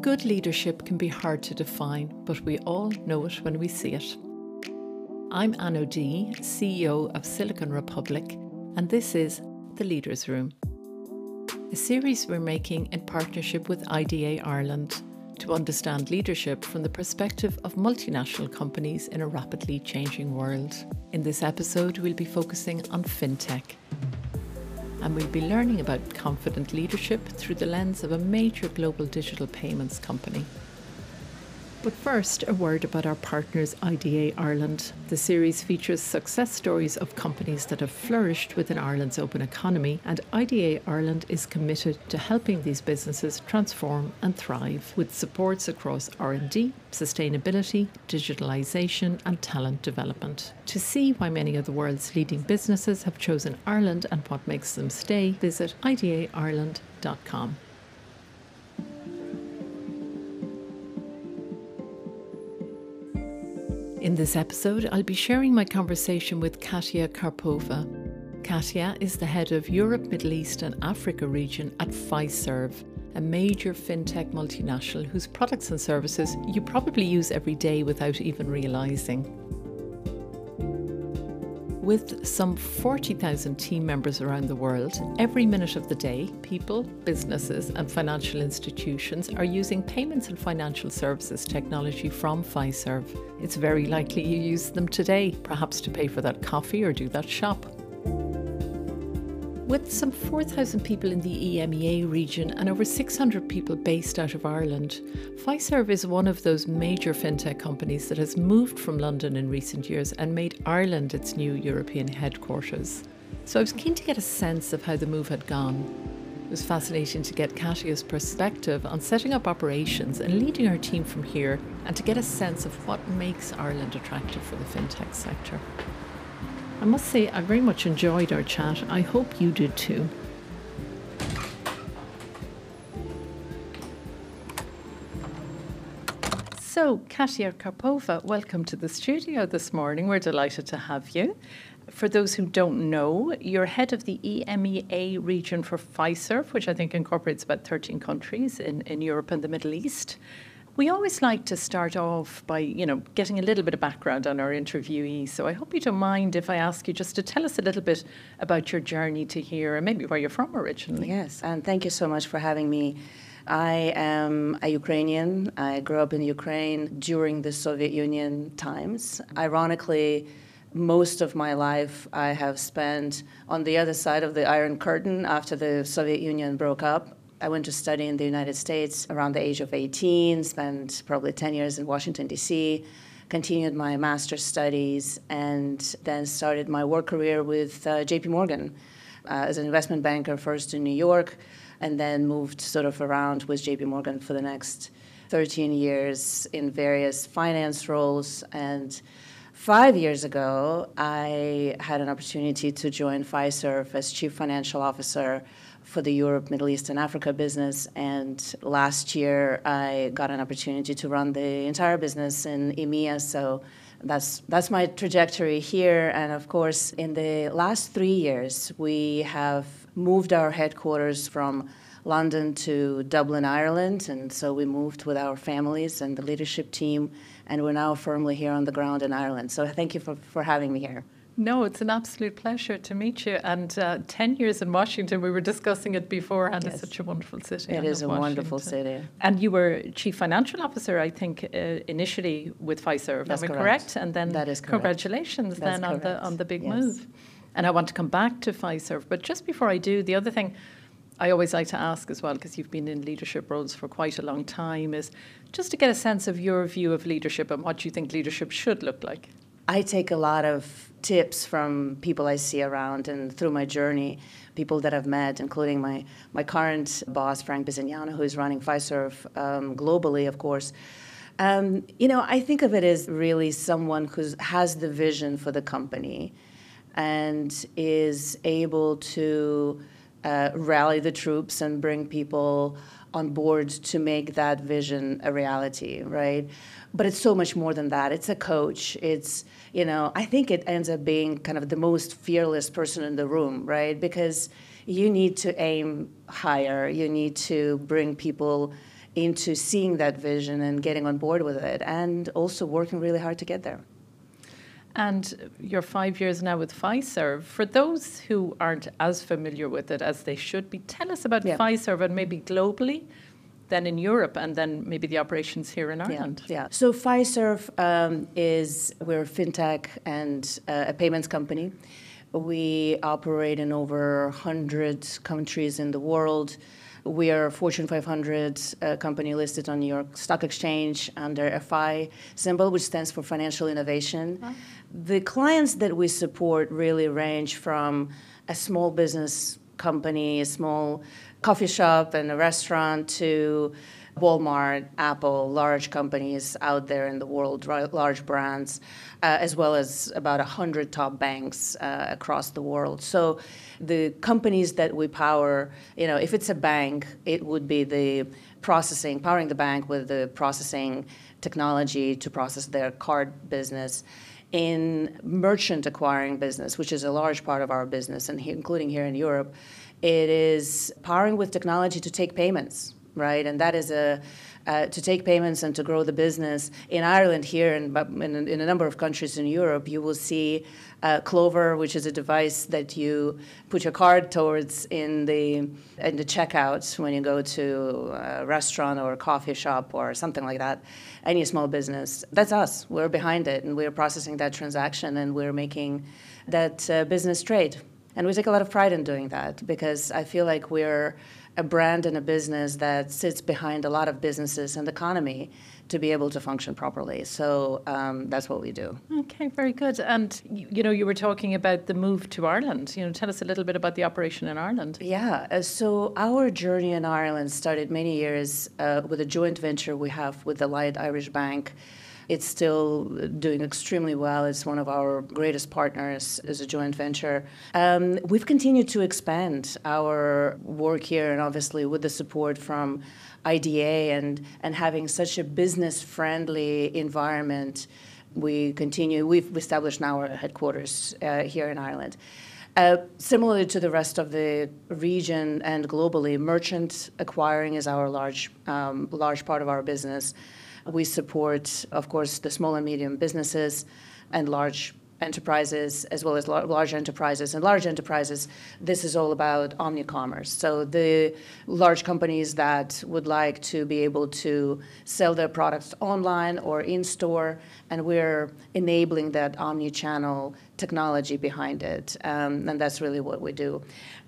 Good leadership can be hard to define, but we all know it when we see it. I'm Anne O'Dea, CEO of Silicon Republic, and this is The Leaders' Room, a series we're making in partnership with IDA Ireland to understand leadership from the perspective of multinational companies in a rapidly changing world. In this episode, we'll be focusing on fintech, and we'll be learning about confident leadership through the lens of a major global digital payments company. But first, a word about our partners IDA Ireland. The series features success stories of companies that have flourished within Ireland's open economy, and IDA Ireland is committed to helping these businesses transform and thrive with supports across R&D, sustainability, digitalisation and talent development. To see why many of the world's leading businesses have chosen Ireland and what makes them stay, visit idaireland.com. In this episode, I'll be sharing my conversation with Katia Karpova. Katia is the head of Europe, Middle East and Africa region at Fiserv, a major fintech multinational whose products and services you probably use every day without even realising. With some 40,000 team members around the world, every minute of the day, people, businesses and financial institutions are using payments and financial services technology from Fiserv. It's very likely you use them today, perhaps to pay for that coffee or do that shop. With some 4,000 people in the EMEA region and over 600 people based out of Ireland, Fiserv is one of those major fintech companies that has moved from London in recent years and made Ireland its new European headquarters. So I was keen to get a sense of how the move had gone. It was fascinating to get Katia's perspective on setting up operations and leading her team from here, and to get a sense of what makes Ireland attractive for the fintech sector. I must say, I very much enjoyed our chat. I hope you did too. So, Katia Karpova, welcome to the studio this morning. We're delighted to have you. For those who don't know, you're head of the EMEA region for Fiserv, which I think incorporates about 13 countries in Europe and the Middle East. We always like to start off by, getting a little bit of background on our interviewee. So I hope you don't mind if I ask you just to tell us a little bit about your journey to here and maybe where you're from originally. Yes, and thank you so much for having me. I am a Ukrainian. I grew up in Ukraine during the Soviet Union times. Ironically, most of my life I have spent on the other side of the Iron Curtain after the Soviet Union broke up. I went to study in the United States around the age of 18, spent probably 10 years in Washington, D.C., continued my master's studies, and then started my work career with JP Morgan as an investment banker, first in New York, and then moved sort of around with JP Morgan for the next 13 years in various finance roles. And 5 years ago, I had an opportunity to join Fiserv as Chief Financial Officer for the Europe, Middle East, and Africa business. And last year, I got an opportunity to run the entire business in EMEA. So that's my trajectory here. And of course, in the last 3 years, we have moved our headquarters from London to Dublin, Ireland. And so we moved with our families and the leadership team, and we're now firmly here on the ground in Ireland. So thank you for having me here. No, it's an absolute pleasure to meet you. And 10 years in Washington, we were discussing it beforehand. Yes. It's such a wonderful city. It is a wonderful city. And you were Chief Financial Officer, I think, initially with Fiserv. That's Am I correct? And then that is correct. Congratulations That's then correct. on the big Yes. move. And I want to come back to Fiserv. But just before I do, the other thing I always like to ask as well, because you've been in leadership roles for quite a long time, is just to get a sense of your view of leadership and what you think leadership should look like. I take a lot of tips from people I see around and through my journey, people that I've met, including my current boss, Frank Bisignano, who is running Fiserv globally, of course. I think of it as really someone who has the vision for the company and is able to rally the troops and bring people on board to make that vision a reality, right? But it's so much more than that. It's a coach. It's, I think it ends up being kind of the most fearless person in the room, right? Because you need to aim higher. You need to bring people into seeing that vision and getting on board with it, and also working really hard to get there. And you're 5 years now with Fiserv. For those who aren't as familiar with it as they should be, tell us about Fiserv and maybe globally, then in Europe, and then maybe the operations here in Ireland. Yeah. So Fiserv we're a fintech and a payments company. We operate in over 100 countries in the world. We are a Fortune 500 company listed on New York Stock Exchange under FI symbol, which stands for Financial Innovation. Huh? The clients that we support really range from a small business company, a small coffee shop and a restaurant, to Walmart, Apple, large companies out there in the world, large brands, as well as about 100 top banks across the world. So the companies that we power, if it's a bank, it would be powering the bank with the processing technology to process their card business. In merchant acquiring business, which is a large part of our business, and including here in Europe, it is powering with technology to take payments, right? And that is to take payments and to grow the business. In Ireland here and in a number of countries in Europe, you will see Clover, which is a device that you put your card towards in the checkouts when you go to a restaurant or a coffee shop or something like that, any small business. That's us. We're behind it, and we're processing that transaction, and we're making that business trade. And we take a lot of pride in doing that, because I feel like we're a brand and a business that sits behind a lot of businesses and the economy to be able to function properly. So that's what we do. Okay, very good. And you were talking about the move to Ireland. Tell us a little bit about the operation in Ireland. Yeah, so our journey in Ireland started many years with a joint venture we have with Allied Irish Bank. It's still doing extremely well. It's one of our greatest partners as a joint venture. We've continued to expand our work here, and obviously with the support from IDA and having such a business-friendly environment, we've established now our headquarters here in Ireland. Similarly to the rest of the region and globally, merchant acquiring is our large part of our business. We support, of course, the small and medium businesses and large enterprises, as well as large enterprises. And large enterprises, this is all about omni-commerce. So the large companies that would like to be able to sell their products online or in-store, and we're enabling that omni-channel technology behind it. And that's really what we do.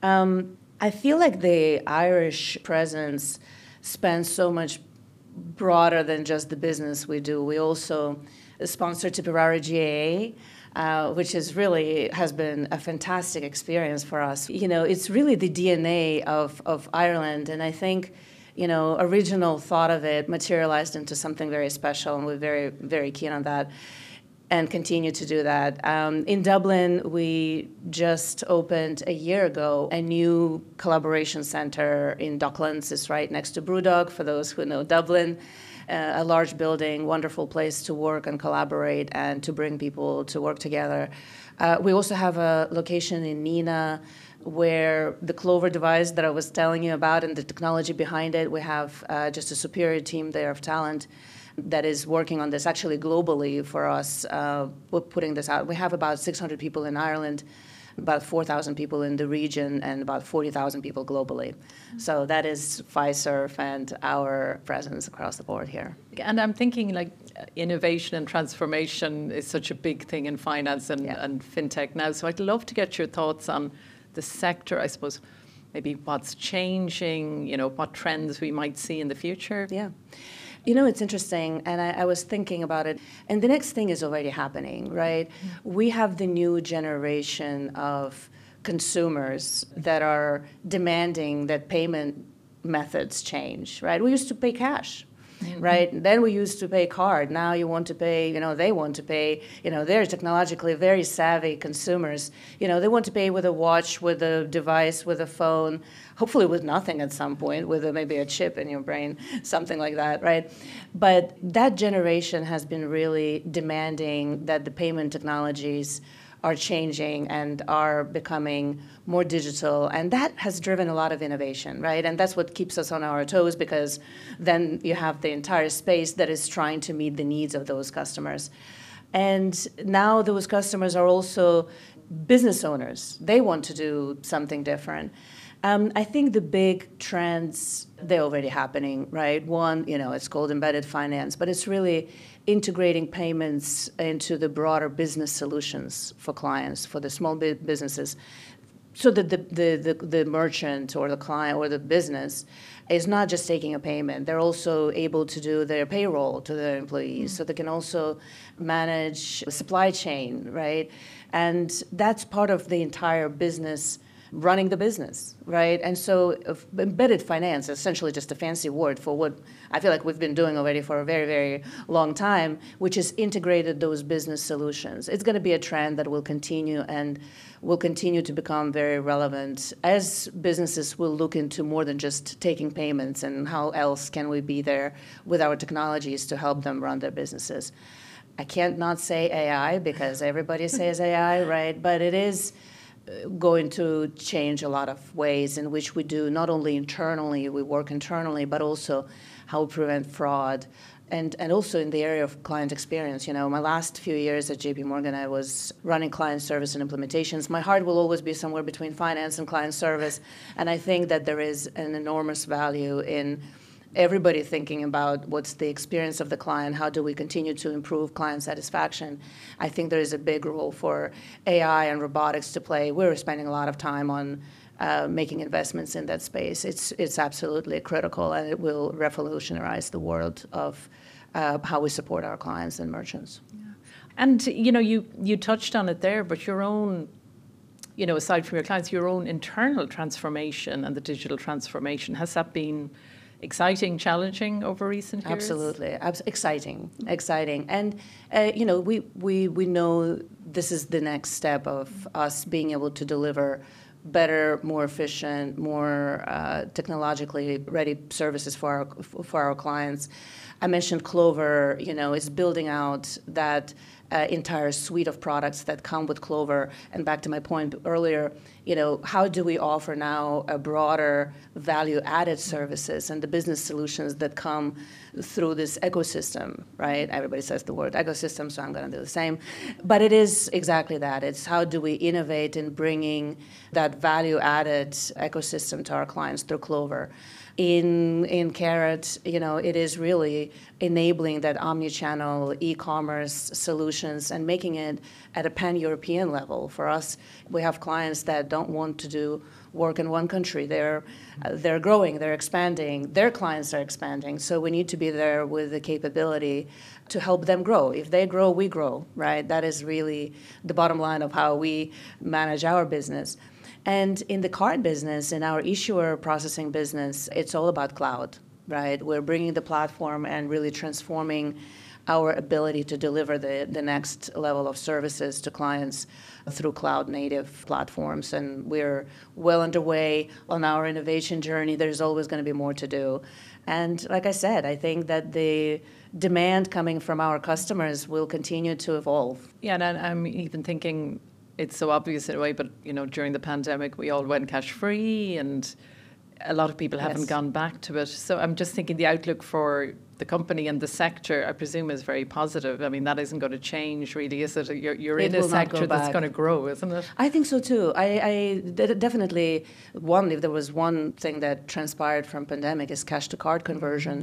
I feel like the Irish presence spans so much broader than just the business we do. We also sponsor Tipperary GAA, which has been a fantastic experience for us. It's really the DNA of Ireland, and I think, original thought of it materialized into something very special, and we're very, very keen on that and continue to do that. In Dublin, we just opened a year ago a new collaboration center in Docklands. It's right next to Brewdog, for those who know Dublin. A large building, wonderful place to work and collaborate and to bring people to work together. We also have a location in Neenah, where the Clover device that I was telling you about and the technology behind it, we have just a superior team there of talent that is working on this actually globally for us. We're putting this out. We have about 600 people in Ireland, about 4,000 people in the region, and about 40,000 people globally. So that is Fiserv and our presence across the board here. And I'm thinking innovation and transformation is such a big thing in finance and fintech now. So I'd love to get your thoughts on the sector, I suppose, maybe what's changing, what trends we might see in the future. Yeah. It's interesting, and I was thinking about it, and the next thing is already happening, right? Mm-hmm. We have the new generation of consumers that are demanding that payment methods change, right? We used to pay cash. Mm-hmm. Right? Then we used to pay card. Now you want to pay, they want to pay, they're technologically very savvy consumers. They want to pay with a watch, with a device, with a phone, hopefully with nothing at some point, with maybe a chip in your brain, something like that, right? But that generation has been really demanding that the payment technologies are changing and are becoming more digital. And that has driven a lot of innovation, right? And that's what keeps us on our toes, because then you have the entire space that is trying to meet the needs of those customers. And now those customers are also business owners. They want to do something different. I think the big trends, they're already happening, right? One, it's called embedded finance, but it's really integrating payments into the broader business solutions for clients, for the small businesses, so that the merchant or the client or the business is not just taking a payment. They're also able to do their payroll to their employees, so they can also manage supply chain, right? And that's part of the entire business, running the business, right? And so embedded finance is essentially just a fancy word for what I feel like we've been doing already for a very, very long time, which is integrated those business solutions. It's going to be a trend that will continue and will continue to become very relevant as businesses will look into more than just taking payments, and how else can we be there with our technologies to help them run their businesses. I can't not say AI, because everybody says AI, right? But it is going to change a lot of ways in which we do, not only internally, we work internally, but also how we prevent fraud, and also in the area of client experience. My last few years at JP Morgan, I was running client service and implementations. My heart will always be somewhere between finance and client service, and I think that there is an enormous value in everybody thinking about what's the experience of the client, how do we continue to improve client satisfaction. I think there is a big role for AI and robotics to play. We're spending a lot of time on making investments in that space. It's absolutely critical, and it will revolutionize the world of how we support our clients and merchants. Yeah. And you touched on it there, but your own, aside from your clients, your own internal transformation and the digital transformation, has that been exciting, challenging over recent years? Absolutely, exciting, and we know this is the next step of us being able to deliver better, more efficient, more technologically ready services for our clients. I mentioned Clover. Is building out that entire suite of products that come with Clover. And back to my point earlier, how do we offer now a broader value-added services and the business solutions that come through this ecosystem, right? Everybody says the word ecosystem, so I'm going to do the same. But it is exactly that. It's how do we innovate in bringing that value-added ecosystem to our clients through Clover. In Carat, it is really enabling that omni-channel e-commerce solutions and making it at a pan-European level. For us, we have clients that don't want to do work in one country. They're growing, they're expanding, their clients are expanding. So we need to be there with the capability to help them grow. If they grow, we grow, right? That is really the bottom line of how we manage our business. And in the card business, in our issuer processing business, it's all about cloud, right? We're bringing the platform and really transforming our ability to deliver the next level of services to clients through cloud-native platforms. And we're well underway on our innovation journey. There's always going to be more to do. And like I said, I think that the demand coming from our customers will continue to evolve. Yeah, and I'm even thinking, it's so obvious in a way, but during the pandemic, we all went cash-free, and a lot of people haven't gone back to it. So I'm just thinking the outlook for the company and the sector, I presume, is very positive. I mean, that isn't going to change, really, is it? You're in a sector that's going to grow, isn't it? I think so too. I definitely, if there was one thing that transpired from pandemic, is cash to card conversion,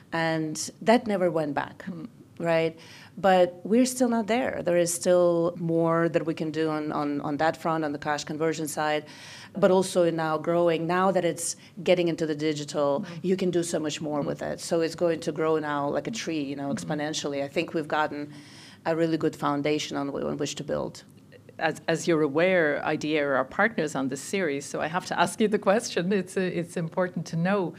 and that never went back. Right? But we're still not there. There is still more that we can do on that front, on the cash conversion side, but also now growing. Now that it's getting into the digital, you can do so much more with it. So it's going to grow now like a tree, exponentially. I think we've gotten a really good foundation on which to build. As you're aware, IDEA are our partners on this series, so I have to ask you the question. It's important to know.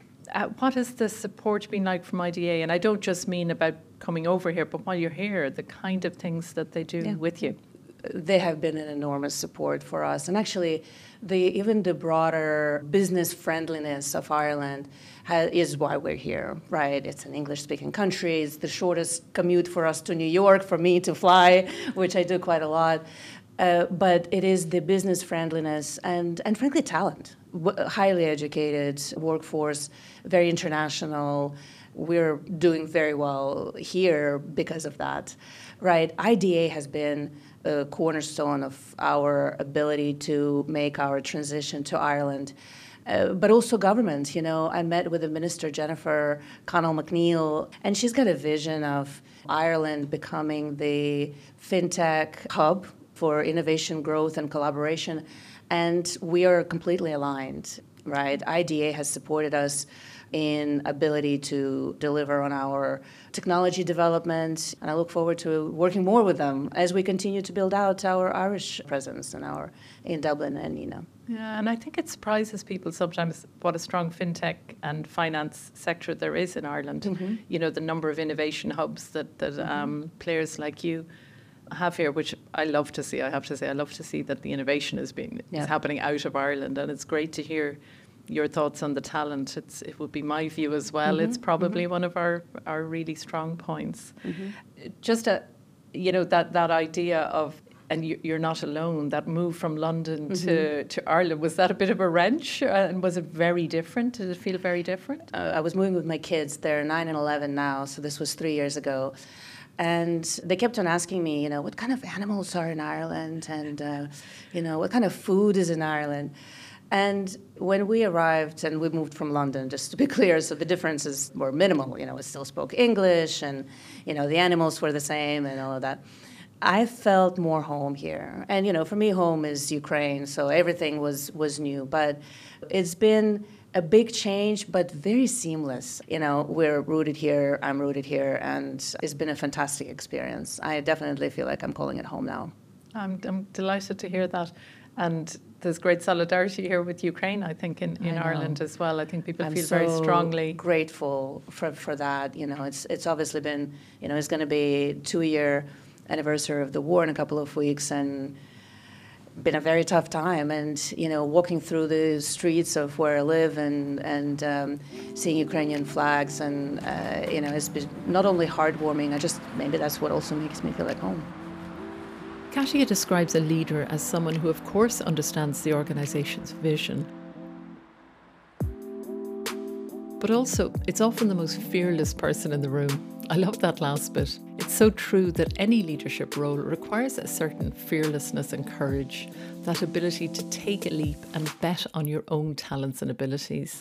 What has the support been like from IDEA? And I don't just mean about coming over here, but while you're here, the kind of things that they do with you. They have been an enormous support for us. And actually, even the broader business friendliness of Ireland is why we're here, right? It's an English-speaking country. It's the shortest commute for us to New York, for me to fly, which I do quite a lot. But it is the business friendliness and frankly, talent. Highly educated workforce, very international. We're doing very well here because of that, right? IDA has been a cornerstone of our ability to make our transition to Ireland. But also government, I met with the minister, Jennifer Connell McNeil, and she's got a vision of Ireland becoming the fintech hub for innovation, growth, and collaboration. And we are completely aligned, right? IDA has supported us in ability to deliver on our technology development, and I look forward to working more with them as we continue to build out our Irish presence in Dublin and Nina. Yeah, and I think it surprises people sometimes what a strong fintech and finance sector there is in Ireland. Mm-hmm. The number of innovation hubs that players like you have here, which I love to see. I have to say, I love to see that the innovation is happening out of Ireland, and it's great to hear your thoughts on the talent. It would be my view as well. Mm-hmm. It's probably one of our really strong points. Mm-hmm. Just that idea of, and you're not alone, that move from London to Ireland, was that a bit of a wrench? And was it very different? Did it feel very different? I was moving with my kids. They're 9 and 11 now, so this was 3 years ago. And they kept on asking me, what kind of animals are in Ireland? And, what kind of food is in Ireland? And when we arrived, and we moved from London, just to be clear, so the differences were minimal. We still spoke English, and, the animals were the same and all of that. I felt more home here. And, for me, home is Ukraine, so everything was new. But it's been a big change, but very seamless. We're rooted here, I'm rooted here, and it's been a fantastic experience. I definitely feel like I'm calling it home now. I'm delighted to hear that. And there's great solidarity here with Ukraine, I think, in Ireland as well. I think people feel very strongly. I'm grateful for that. It's obviously been, it's going to be 2-year anniversary of the war in a couple of weeks, and been a very tough time. And, walking through the streets of where I live and seeing Ukrainian flags, and, it's been not only heartwarming, maybe that's what also makes me feel like home. Katia describes a leader as someone who, of course, understands the organisation's vision. But also, it's often the most fearless person in the room. I love that last bit. It's so true that any leadership role requires a certain fearlessness and courage, that ability to take a leap and bet on your own talents and abilities.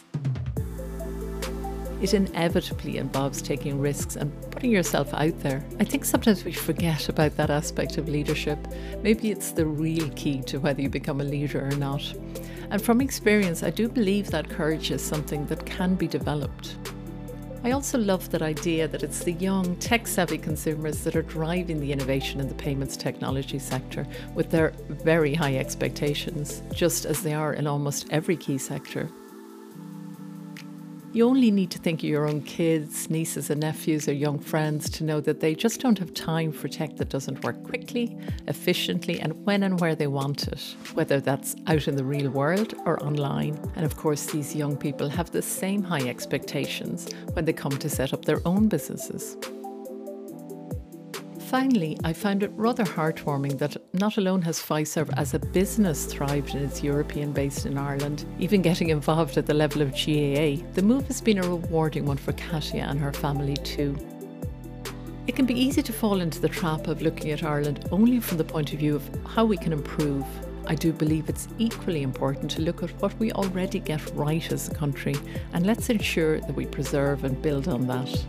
It inevitably involves taking risks and putting yourself out there. I think sometimes we forget about that aspect of leadership. Maybe it's the real key to whether you become a leader or not. And from experience, I do believe that courage is something that can be developed. I also love that idea that it's the young, tech-savvy consumers that are driving the innovation in the payments technology sector with their very high expectations, just as they are in almost every key sector. You only need to think of your own kids, nieces and nephews or young friends to know that they just don't have time for tech that doesn't work quickly, efficiently and when and where they want it, whether that's out in the real world or online. And of course, these young people have the same high expectations when they come to set up their own businesses. Finally, I found it rather heartwarming that not alone has Fiserv as a business thrived in its European base in Ireland, even getting involved at the level of GAA, the move has been a rewarding one for Katia and her family too. It can be easy to fall into the trap of looking at Ireland only from the point of view of how we can improve. I do believe it's equally important to look at what we already get right as a country, and let's ensure that we preserve and build on that.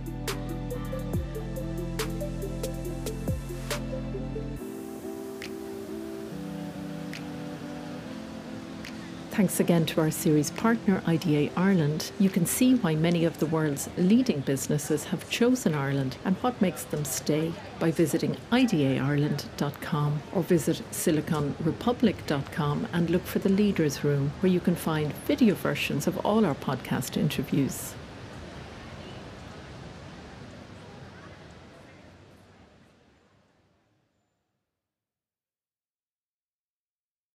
Thanks again to our series partner IDA Ireland. You can see why many of the world's leading businesses have chosen Ireland and what makes them stay by visiting idaireland.com or visit siliconrepublic.com and look for the Leaders Room, where you can find video versions of all our podcast interviews.